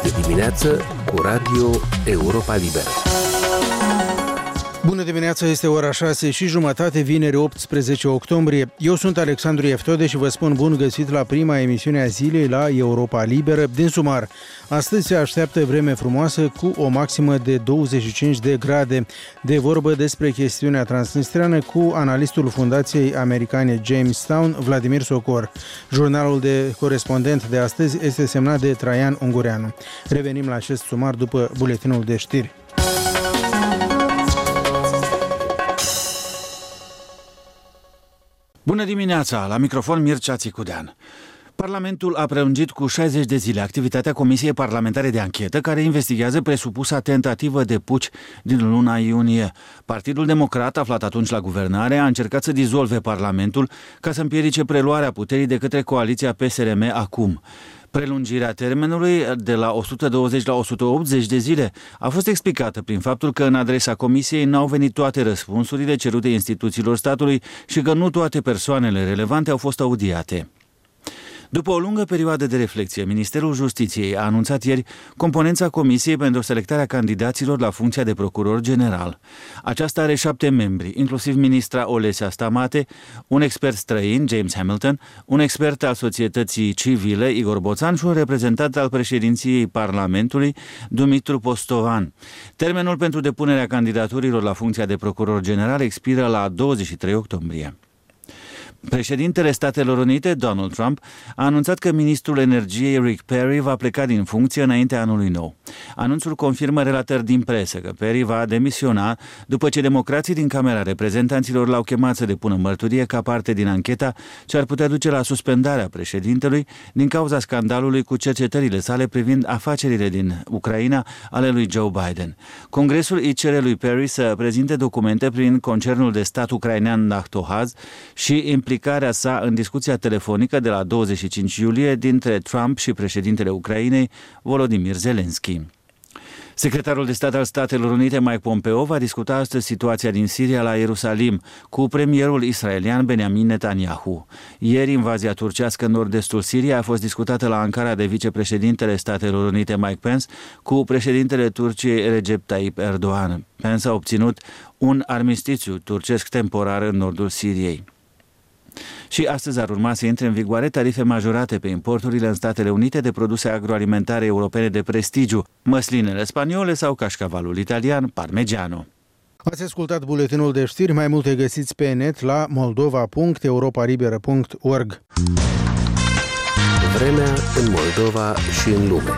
de dimineață cu Radio Europa Liberă. Bună dimineața, este ora 6:30, vineri 18 octombrie. Eu sunt Alexandru Eftode și vă spun bun găsit la prima emisiune a zilei la Europa Liberă. Din sumar, astăzi se așteaptă vreme frumoasă cu o maximă de 25 de grade. De vorbă despre chestiunea transnistreană cu analistul Fundației Americane Jamestown, Vladimir Socor. Jurnalul de corespondent de astăzi este semnat de Traian Ungureanu. Revenim la acest sumar după buletinul de știri. Bună dimineața! La microfon Mircea Țicudean. Parlamentul a prelungit cu 60 de zile activitatea Comisiei Parlamentare de Anchetă care investigează presupusa tentativă de puci din luna iunie. Partidul Democrat, aflat atunci la guvernare, a încercat să dizolve Parlamentul ca să împiedice preluarea puterii de către coaliția PSRM acum. Prelungirea termenului de la 120 la 180 de zile a fost explicată prin faptul că în adresa Comisiei n-au venit toate răspunsurile cerute instituțiilor statului și că nu toate persoanele relevante au fost audiate. După o lungă perioadă de reflexie, Ministerul Justiției a anunțat ieri componența Comisiei pentru selectarea candidaților la funcția de procuror general. Aceasta are 7 membri, inclusiv ministra Olesia Stamate, un expert străin, James Hamilton, un expert al societății civile, Igor Boțan, și un reprezentant al președinției Parlamentului, Dumitru Postovan. Termenul pentru depunerea candidaturilor la funcția de procuror general expiră la 23 octombrie. Președintele Statelor Unite, Donald Trump, a anunțat că ministrul energiei Rick Perry va pleca din funcție înaintea anului nou. Anunțul confirmă relatări din presă că Perry va demisiona după ce democrații din Camera Reprezentanților l-au chemat să depună mărturie ca parte din ancheta ce ar putea duce la suspendarea președintelui din cauza scandalului cu cercetările sale privind afacerile din Ucraina ale lui Joe Biden. Congresul îi cere lui Perry să prezinte documente prin concernul de stat ucrainean Naftogaz și implicarea sa în discuția telefonică de la 25 iulie dintre Trump și președintele Ucrainei, Volodymyr Zelensky. Secretarul de stat al Statelor Unite, Mike Pompeo, va discuta astăzi situația din Siria la Ierusalim cu premierul israelian Benjamin Netanyahu. Ieri, invazia turcească în nord-estul Siriei a fost discutată la Ankara de vicepreședintele Statelor Unite, Mike Pence, cu președintele Turciei Recep Tayyip Erdogan. Pence a obținut un armistițiu turcesc temporar în nordul Siriei. Și astăzi ar urma să intre în vigoare tarife majorate pe importurile în Statele Unite de produse agroalimentare europene de prestigiu, măslinele spaniole sau cașcavalul italian Parmigiano. Ați ascultat buletinul de știri, mai multe găsiți pe net la moldova.europalibera.org. Vremea în Moldova și în lume.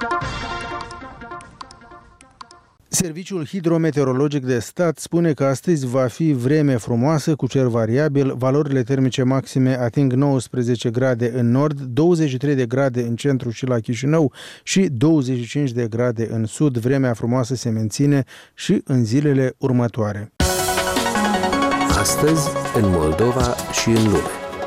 Serviciul Hidrometeorologic de Stat spune că astăzi va fi vreme frumoasă cu cer variabil, valorile termice maxime ating 19 grade în nord, 23 de grade în centru și la Chișinău și 25 de grade în sud. Vremea frumoasă se menține și în zilele următoare. Astăzi în Moldova și în lume.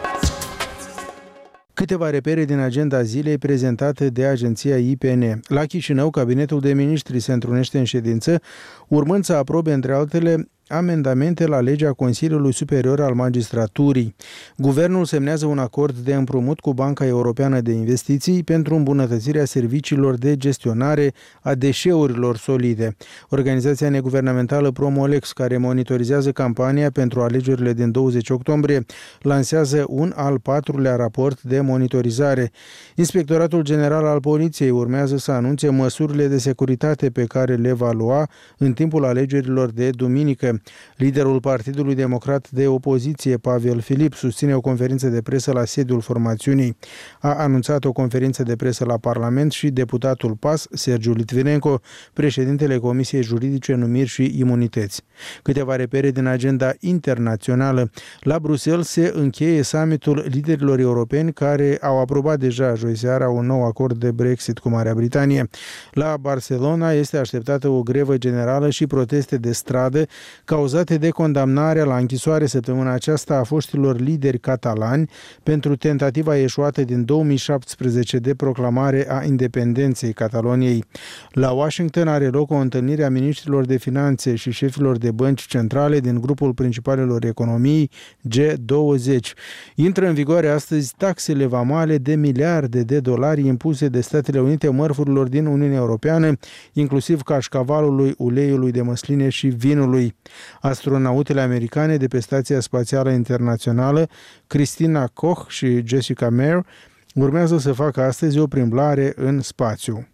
Câteva repere din agenda zilei prezentată de agenția IPN. La Chișinău, cabinetul de miniștri se întrunește în ședință, urmând să aprobe, între altele, amendamente la legea Consiliului Superior al Magistraturii. Guvernul semnează un acord de împrumut cu Banca Europeană de Investiții pentru îmbunătățirea serviciilor de gestionare a deșeurilor solide. Organizația neguvernamentală Promolex, care monitorizează campania pentru alegerile din 20 octombrie, lansează un al 4-lea raport de monitorizare. Inspectoratul General al Poliției urmează să anunțe măsurile de securitate pe care le va lua în timpul alegerilor de duminică. Liderul Partidului Democrat de Opoziție, Pavel Filip, susține o conferință de presă la sediul formațiunii. A anunțat o conferință de presă la Parlament și deputatul PAS, Sergiu Litvinenko, președintele Comisiei Juridice, Numiri și Imunități. Câteva repere din agenda internațională. La Bruxelles se încheie summitul liderilor europeni care au aprobat deja joi seara un nou acord de Brexit cu Marea Britanie. La Barcelona este așteptată o grevă generală și proteste de stradă cauzate de condamnarea la închisoare săptămâna aceasta a foștilor lideri catalani pentru tentativa eșuată din 2017 de proclamare a independenței Cataloniei. La Washington are loc o întâlnire a ministrilor de finanțe și șefilor de bănci centrale din grupul principalelor economii G20. Intră în vigoare astăzi taxele vamale de miliarde de dolari impuse de Statele Unite mărfurilor din Uniunea Europeană, inclusiv cașcavalului, uleiului de măsline și vinului. Astronautele americane de pe Stația Spațială Internațională, Christina Koch și Jessica Meir, urmează să facă astăzi o plimbare în spațiu.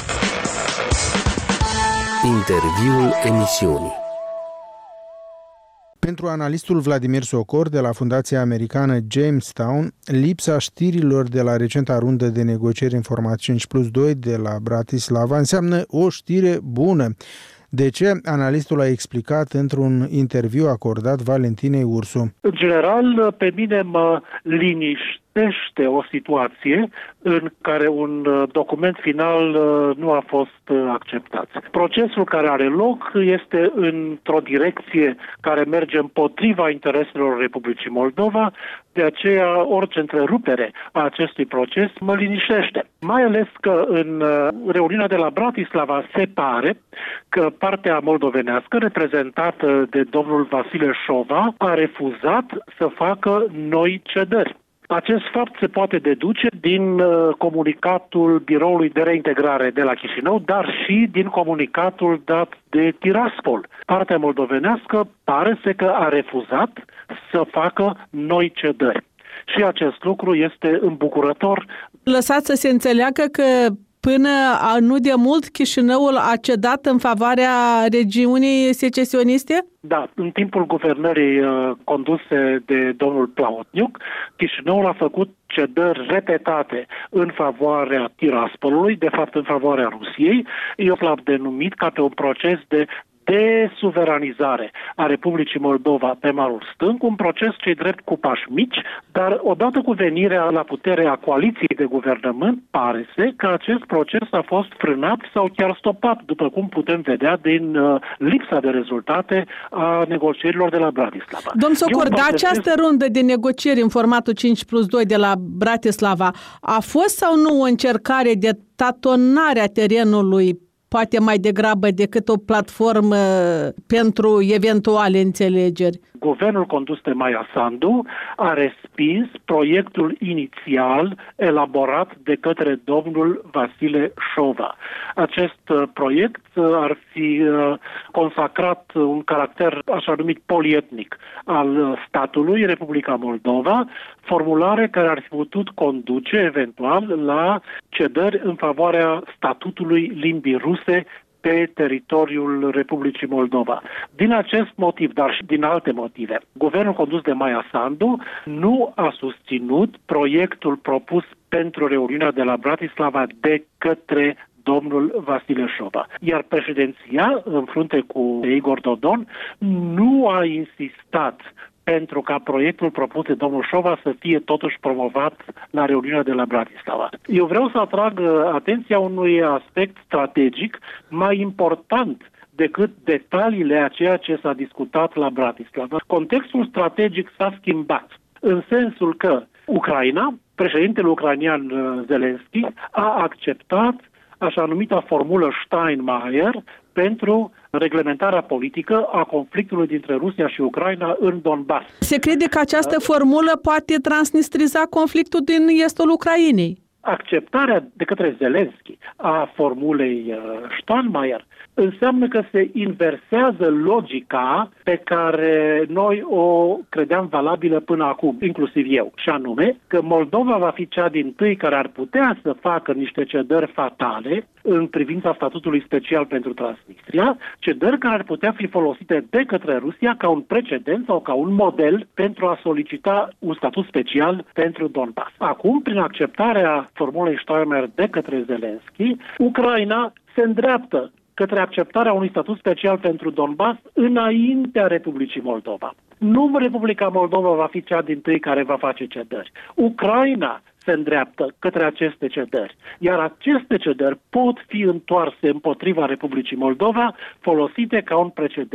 Interviul emisiunii. Pentru analistul Vladimir Socor de la Fundația Americană Jamestown, lipsa știrilor de la recenta rundă de negocieri în format 5+2 de la Bratislava înseamnă o știre bună. De ce? Analistul a explicat într-un interviu acordat Valentinei Ursu. În general, pe mine mă liniștește o situație în care un document final nu a fost acceptat. Procesul care are loc este într-o direcție care merge împotriva intereselor Republicii Moldova, de aceea orice întrerupere a acestui proces mă liniștește. Mai ales că în reuniunea de la Bratislava se pare că partea moldovenească, reprezentată de domnul Vasile Șova, a refuzat să facă noi cedări. Acest fapt se poate deduce din comunicatul Biroului de Reintegrare de la Chișinău, dar și din comunicatul dat de Tiraspol. Partea moldovenească pare să că a refuzat să facă noi cedări. Și acest lucru este îmbucurător. Lăsați să se înțeleagă că până nu de mult Chișinăul a cedat în favoarea regiunii secesioniste? Da, în timpul guvernării conduse de domnul Plahotniuc, Chișinăul a făcut cedări repetate în favoarea Tiraspolului, de fapt în favoarea Rusiei. Eu l-am denumit ca pe un proces de desuveranizare a Republicii Moldova pe malul stâng, un proces ce-i drept cu pași mici, dar odată cu venirea la putere a coaliției de guvernământ, pare că acest proces a fost frânat sau chiar stopat, după cum putem vedea din lipsa de rezultate a negocierilor de la Bratislava. Domnul Socor, dar această rundă de negocieri în formatul 5+2 de la Bratislava a fost sau nu o încercare de tatonare a terenului, poate mai degrabă decât o platformă pentru eventuale înțelegeri? Guvernul condus de Maia Sandu a respins proiectul inițial elaborat de către domnul Vasile Șova. Acest proiect ar fi consacrat un caracter așa numit polietnic al statului Republica Moldova, formulare care ar fi putut conduce eventual la cedări în favoarea statutului limbii ruse pe teritoriul Republicii Moldova. Din acest motiv, dar și din alte motive, guvernul condus de Maia Sandu nu a susținut proiectul propus pentru reuniunea de la Bratislava de către domnul Vasile Șova. Iar președinția, în frunte cu Igor Dodon, nu a insistat pentru ca proiectul propus de domnul Șova să fie totuși promovat la reuniunea de la Bratislava. Eu vreau să atrag atenția unui aspect strategic mai important decât detaliile a ceea ce s-a discutat la Bratislava. Contextul strategic s-a schimbat, în sensul că Ucraina, președintele ucrainean Zelensky, a acceptat așa numita formulă Steinmeier pentru reglementarea politică a conflictului dintre Rusia și Ucraina în Donbass. Se crede că această formulă poate transnistriza conflictul din estul Ucrainei? Acceptarea de către Zelensky a formulei Steinmeier înseamnă că se inversează logica pe care noi o credeam valabilă până acum, inclusiv eu, și anume că Moldova va fi cea dintâi care ar putea să facă niște cedări fatale în privința statutului special pentru Transnistria, cedări care ar putea fi folosite de către Rusia ca un precedent sau ca un model pentru a solicita un statut special pentru Donbass. Acum, prin acceptarea formulei Steinmeier de către Zelensky, Ucraina se îndreaptă către acceptarea unui statut special pentru Donbass înaintea Republicii Moldova. Nu Republica Moldova va fi cea dintâi care va face cedări. Ucraina se îndreaptă către aceste cedări, iar aceste cedări pot fi întoarse împotriva Republicii Moldova, folosite ca un precedent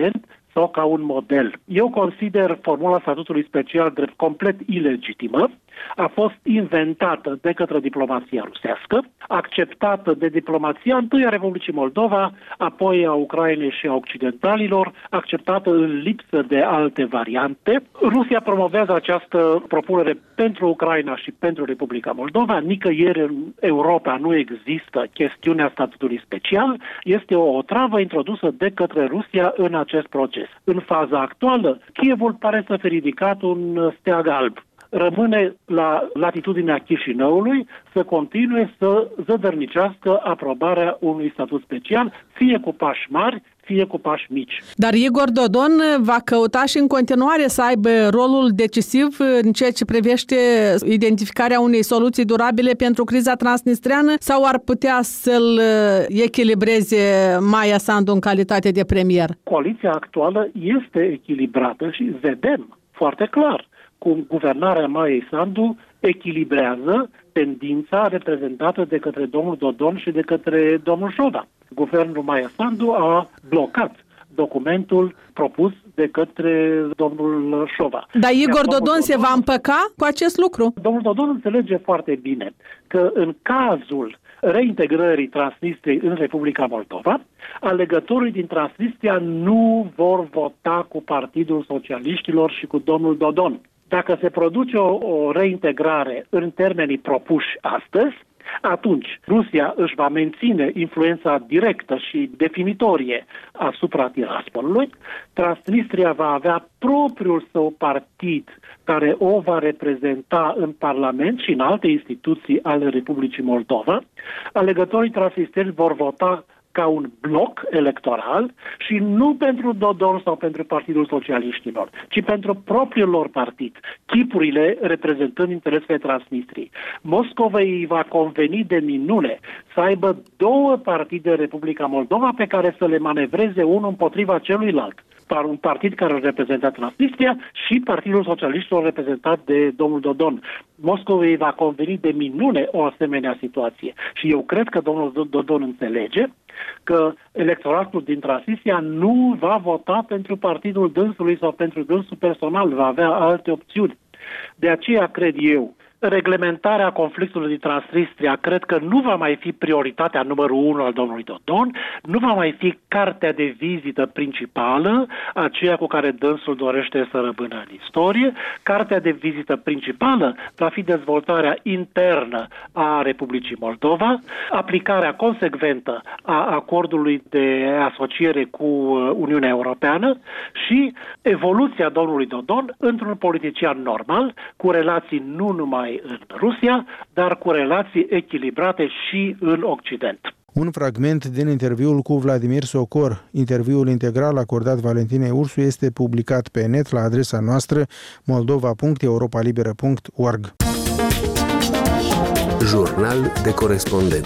sau ca un model. Eu consider formula statutului special drept complet ilegitimă, a fost inventată de către diplomația rusească, acceptată de diplomația întâi a Republicii Moldova, apoi a Ucrainei și a occidentalilor, acceptată în lipsă de alte variante. Rusia promovează această propunere pentru Ucraina și pentru Republica Moldova. Nicăieri în Europa nu există chestiunea statutului special. Este o otravă introdusă de către Rusia în acest proces. În faza actuală, Kievul pare să fi ridicat un steag alb. Rămâne la latitudinea Chișinăului să continue să zădărnicească aprobarea unui statut special, fie cu pași mari, fie cu pași mici. Dar Igor Dodon va căuta și în continuare să aibă rolul decisiv în ceea ce privește identificarea unei soluții durabile pentru criza transnistreană sau ar putea să-l echilibreze Maia Sandu în calitate de premier? Coaliția actuală este echilibrată și vedem foarte clar cum guvernarea Maiei Sandu echilibrează tendința reprezentată de către domnul Dodon și de către domnul Șova. Guvernul Maia Sandu a blocat documentul propus de către domnul Șova. Dar Igor Dodon se va împăca cu acest lucru? Domnul Dodon înțelege foarte bine că în cazul reintegrării Transnistriei în Republica Moldova, alegătorii din Transnistria nu vor vota cu Partidul Socialiștilor și cu domnul Dodon. Dacă se produce o reintegrare în termenii propuși astăzi, atunci Rusia își va menține influența directă și definitorie asupra Tiraspoliului, Transnistria va avea propriul său partid care o va reprezenta în Parlament și în alte instituții ale Republicii Moldova, alegătorii transnistrieni vor vota ca un bloc electoral și nu pentru Dodon sau pentru Partidul Socialiștilor, ci pentru propriul lor partid, chipurile reprezentând interesele Transnistriei. Moscovei va conveni de minune să aibă două partide Republica Moldova pe care să le manevreze unul împotriva celuilalt. Un partid care reprezenta Transnistria și Partidul Socialiștilor reprezentat de domnul Dodon. Moscovei va conveni de minune o asemenea situație. Și eu cred că domnul Dodon înțelege că electoratul din Transnistria nu va vota pentru partidul dânsului sau pentru dânsul personal, va avea alte opțiuni. De aceea cred eu, reglementarea conflictului din Transnistria cred că nu va mai fi prioritatea numărul 1 al domnului Dodon, nu va mai fi cartea de vizită principală, aceea cu care dânsul dorește să rămână în istorie. Cartea de vizită principală va fi dezvoltarea internă a Republicii Moldova, aplicarea consecventă a acordului de asociere cu Uniunea Europeană și evoluția domnului Dodon într-un politician normal, cu relații nu numai în Rusia, dar cu relații echilibrate și în Occident. Un fragment din interviul cu Vladimir Socor. Interviul integral acordat Valentinei Ursu este publicat pe net la adresa noastră moldova.europalibera.org. Jurnal de corespondent.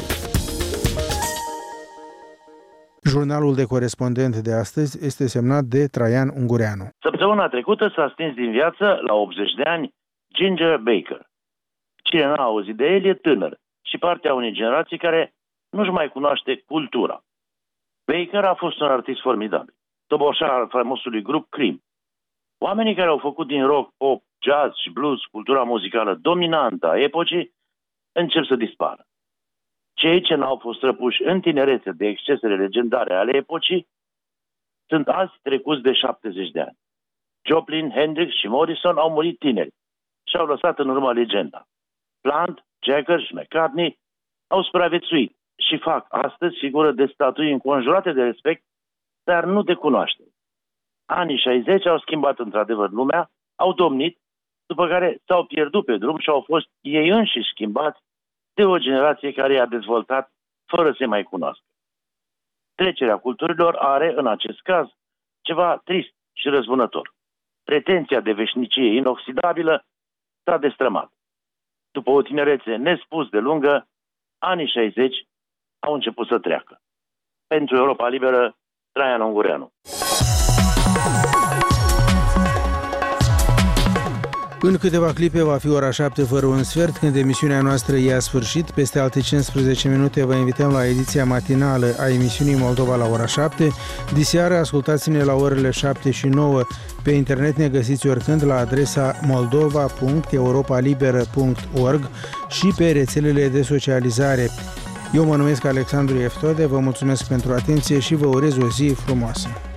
Jurnalul de corespondent de astăzi este semnat de Traian Ungureanu. Săptămâna trecută s-a stins din viață, la 80 de ani, Ginger Baker. Cine n-a auzit de el e tânăr și partea unei generații care nu-și mai cunoaște cultura. Baker a fost un artist formidabil, toboșar al famosului grup Cream. Oamenii care au făcut din rock, pop, jazz și blues cultura muzicală dominantă a epocii încep să dispară. Cei ce n-au fost răpuși în tinerețe de excesele legendare ale epocii sunt azi trecuți de 70 de ani. Joplin, Hendrix și Morrison au murit tineri și au lăsat în urmă legenda. Plant, Jagger și McCartney au supraviețuit și fac astăzi figură de statui înconjurate de respect, dar nu de cunoaștere. Anii 60 au schimbat într-adevăr lumea, au domnit, după care s-au pierdut pe drum și au fost ei înșiși schimbați de o generație care i-a dezvoltat fără să se mai cunoască. Trecerea culturilor are, în acest caz, ceva trist și răzbunător. Pretenția de veșnicie inoxidabilă s-a destrămat. După o tinerețe nespus de lungă, anii 60 au început să treacă. Pentru Europa Liberă, Traian Ungureanu. În câteva clipe va fi ora 7 fără un sfert, când emisiunea noastră ia sfârșit. Peste alte 15 minute vă invităm la ediția matinală a emisiunii Moldova la ora 7. Diseară ascultați-ne la orele 7 și 9. Pe internet ne găsiți oricând la adresa moldova.europalibera.org și pe rețelele de socializare. Eu mă numesc Alexandru Eftode, vă mulțumesc pentru atenție și vă urez o zi frumoasă.